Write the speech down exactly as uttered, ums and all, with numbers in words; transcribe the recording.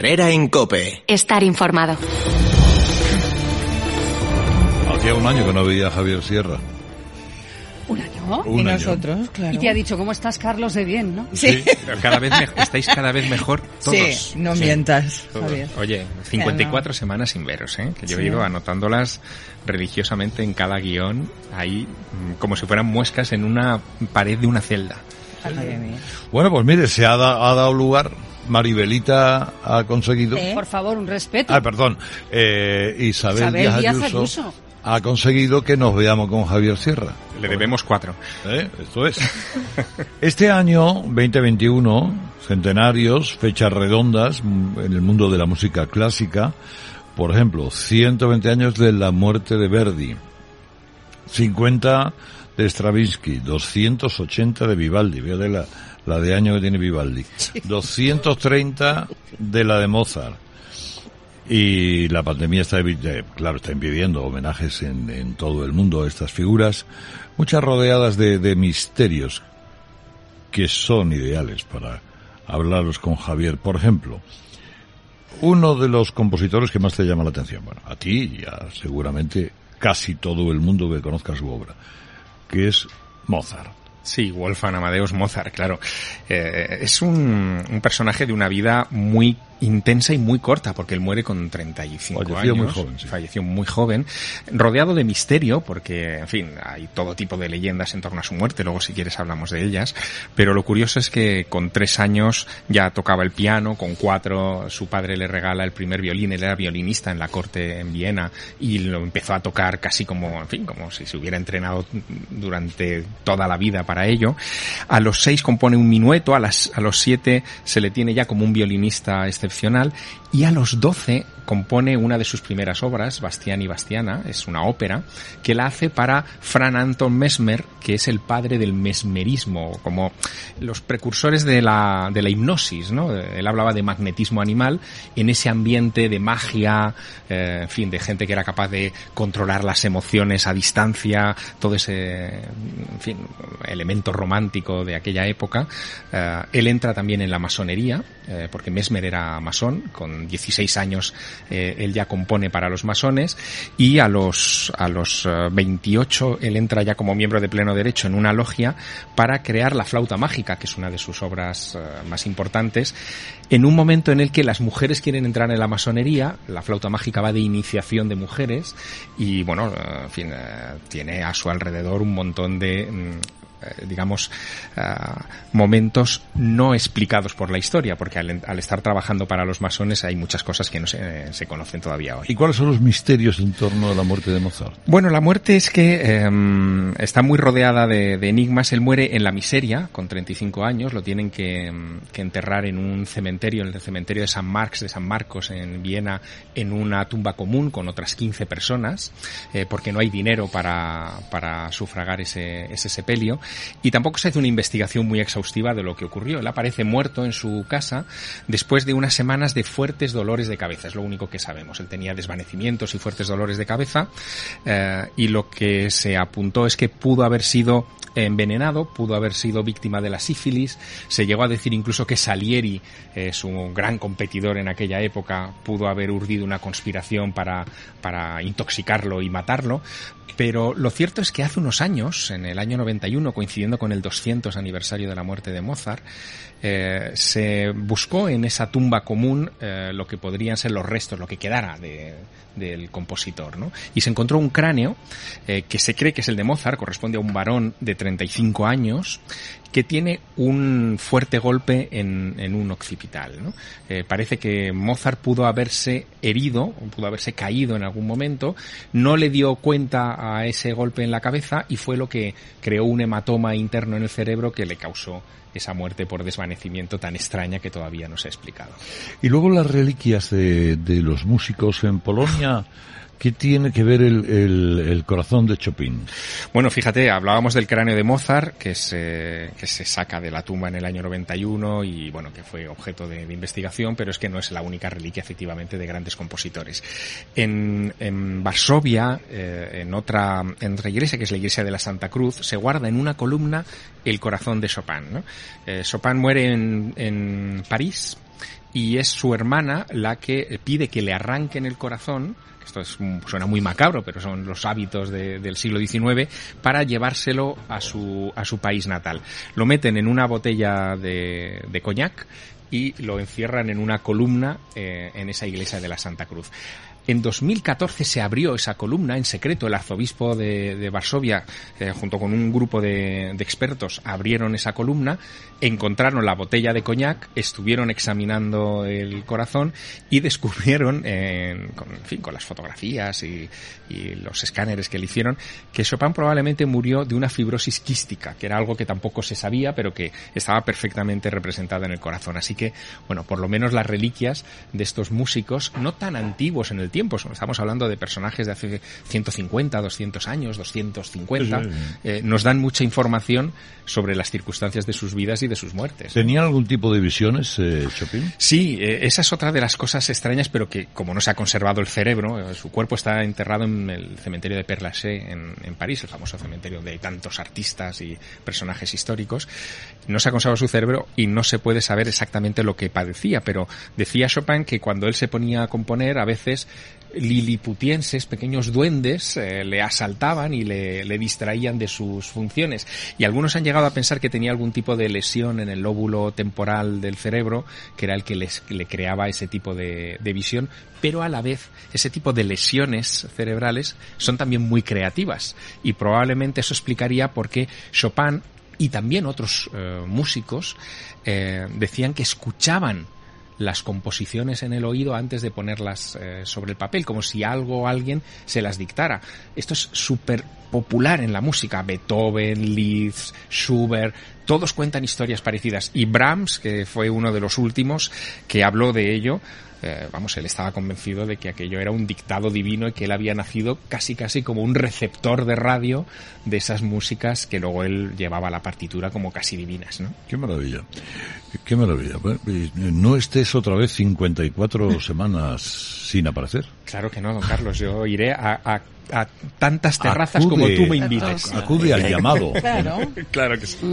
Herrera en COPE. Estar informado. Hacía un año que no veía a Javier Sierra. ¿Un año? Un y año. nosotros, claro. Y te ha dicho, ¿cómo estás, Carlos? De bien, ¿no? Sí. Pero cada vez me- estáis cada vez mejor todos. Sí, no mientas, Todos. Javier. Oye, cincuenta y cuatro semanas sin veros, ¿eh? Que yo he Sí. ido anotándolas religiosamente en cada guión, ahí mm, como si fueran muescas en una pared de una celda. Madre mía. Bueno, pues mire, se ha, da- ha dado lugar. Maribelita ha conseguido. ¿Eh? Por favor, un respeto. Ah, perdón. Eh, Isabel, Isabel Díaz, Díaz Ayuso, Ayuso. ha conseguido que nos veamos con Javier Sierra. Le debemos cuatro. ¿Eh? Esto es. Este año, veinte veintiuno, centenarios, fechas redondas mm, en el mundo de la música clásica. Por ejemplo, ciento veinte años de la muerte de Verdi, cincuenta de Stravinsky, doscientos ochenta de Vivaldi, fíjate la, la de año que tiene Vivaldi, doscientos treinta de la de Mozart. Y la pandemia está, evi- eh, claro, está impidiendo homenajes en, en todo el mundo a estas figuras, muchas rodeadas de, de misterios que son ideales para hablarlos con Javier. Por ejemplo, uno de los compositores que más te llama la atención, bueno, a ti y a seguramente casi todo el mundo que conozca su obra, que es Mozart. Sí, Wolfgang Amadeus Mozart, claro. Eh, es un, un personaje de una vida muy intensa y muy corta, porque él muere con treinta y cinco Falleció años. muy joven, sí. Falleció muy joven, rodeado de misterio, porque, en fin, hay todo tipo de leyendas en torno a su muerte, luego si quieres hablamos de ellas, pero lo curioso es que con tres años ya tocaba el piano, con cuatro su padre le regala el primer violín, él era violinista en la corte en Viena, y lo empezó a tocar casi como, en fin, como si se hubiera entrenado durante toda la vida para ello. A los seis compone un minueto, a las, a los siete se le tiene ya como un violinista excepcional, y a los doce compone una de sus primeras obras, Bastián y Bastiana, es una ópera, que la hace para Franz Anton Mesmer, que es el padre del mesmerismo, como los precursores de la, de la hipnosis, ¿no? Él hablaba de magnetismo animal en ese ambiente de magia, eh, en fin, de gente que era capaz de controlar las emociones a distancia, todo ese, en fin, elemento romántico de aquella época. Eh, él entra también en la masonería, eh, porque Mesmer era masón, con dieciséis años eh, él ya compone para los masones, y a los a los uh, veintiocho él entra ya como miembro de pleno derecho en una logia para crear la flauta mágica, que es una de sus obras uh, más importantes, en un momento en el que las mujeres quieren entrar en la masonería. La flauta mágica va de iniciación de mujeres y, bueno, uh, en fin, uh, tiene a su alrededor un montón de... Um, digamos, uh, momentos no explicados por la historia, porque al, al estar trabajando para los masones hay muchas cosas que no se, se conocen todavía hoy. ¿Y cuáles son los misterios en torno a la muerte de Mozart? Bueno, la muerte es que eh, está muy rodeada de, de enigmas. Él muere en la miseria, con treinta y cinco años, lo tienen que, que enterrar en un cementerio, en el cementerio de San Marx, de San Marcos, en Viena, en una tumba común con otras quince personas, eh, porque no hay dinero para, para sufragar ese, ese sepelio. Y tampoco se hace una investigación muy exhaustiva de lo que ocurrió. Él aparece muerto en su casa después de unas semanas de fuertes dolores de cabeza. Es lo único que sabemos. Él tenía desvanecimientos y fuertes dolores de cabeza, eh, y lo que se apuntó es que pudo haber sido envenenado, pudo haber sido víctima de la sífilis. Se llegó a decir incluso que Salieri, eh, su gran competidor en aquella época, pudo haber urdido una conspiración para, para intoxicarlo y matarlo. Pero lo cierto es que hace unos años, en el año noventa y uno, coincidiendo con el doscientos aniversario de la muerte de Mozart, eh, se buscó en esa tumba común eh, lo que podrían ser los restos, lo que quedara de, del compositor, ¿no? Y se encontró un cráneo eh, que se cree que es el de Mozart, corresponde a un varón de treinta y cinco años, que tiene un fuerte golpe en, en un occipital, ¿no? Eh, parece que Mozart pudo haberse herido, pudo haberse caído en algún momento, no le dio cuenta a ese golpe en la cabeza y fue lo que creó un hematoma interno en el cerebro que le causó esa muerte por desvanecimiento tan extraña que todavía no se ha explicado. Y luego las reliquias de, de los músicos en Polonia. ¿Qué tiene que ver el, el, el corazón de Chopin? Bueno, fíjate, hablábamos del cráneo de Mozart, que se, que se saca de la tumba en el año noventa y uno y, bueno, que fue objeto de, de investigación, pero es que no es la única reliquia, efectivamente, de grandes compositores. En, en Varsovia, eh, en otra, en otra iglesia, que es la iglesia de la Santa Cruz, se guarda en una columna el corazón de Chopin, ¿no? Eh, Chopin muere en, en París, y es su hermana la que pide que le arranquen el corazón. Esto es, suena muy macabro, pero son los hábitos de, del siglo diecinueve, para llevárselo a su, a su país natal. Lo meten en una botella de, de coñac y lo encierran en una columna eh, en esa iglesia de la Santa Cruz. En dos mil catorce se abrió esa columna en secreto. El arzobispo de, de Varsovia, eh, junto con un grupo de, de expertos, abrieron esa columna, encontraron la botella de coñac, estuvieron examinando el corazón y descubrieron, eh, con, en fin, con las fotografías y, y los escáneres que le hicieron, que Chopin probablemente murió de una fibrosis quística, que era algo que tampoco se sabía, pero que estaba perfectamente representada en el corazón. Así que, bueno, por lo menos las reliquias de estos músicos, no tan antiguos en el tiempo, estamos hablando de personajes de hace ciento cincuenta, doscientos años, doscientos cincuenta, sí, sí, sí. Eh, nos dan mucha información sobre las circunstancias de sus vidas y de sus muertes. ¿Tenía algún tipo de visiones, eh, Chopin? Sí, eh, esa es otra de las cosas extrañas, pero que como no se ha conservado el cerebro, eh, su cuerpo está enterrado en el cementerio de Père Lachaise en, en París, el famoso cementerio de tantos artistas y personajes históricos. No se ha conservado su cerebro y no se puede saber exactamente lo que padecía, pero decía Chopin que cuando él se ponía a componer, a veces liliputienses, pequeños duendes, eh, le asaltaban y le, le distraían de sus funciones. Y algunos han llegado a pensar que tenía algún tipo de lesión en el lóbulo temporal del cerebro, que era el que les, le creaba ese tipo de, de visión, pero a la vez ese tipo de lesiones cerebrales son también muy creativas. Y probablemente eso explicaría por qué Chopin y también otros eh, músicos eh, decían que escuchaban las composiciones en el oído antes de ponerlas eh, sobre el papel, como si algo o alguien se las dictara. Esto es súper popular en la música. Beethoven, Liszt, Schubert, todos cuentan historias parecidas. Y Brahms, que fue uno de los últimos que habló de ello, eh, vamos, él estaba convencido de que aquello era un dictado divino y que él había nacido casi casi como un receptor de radio de esas músicas que luego él llevaba a la partitura como casi divinas, ¿no? Qué maravilla, qué maravilla. No estés otra vez cincuenta y cuatro semanas sin aparecer. Claro que no, don Carlos, yo iré a, a, a tantas terrazas acude, como tú me invites. Acude al llamado. Claro. Claro que sí.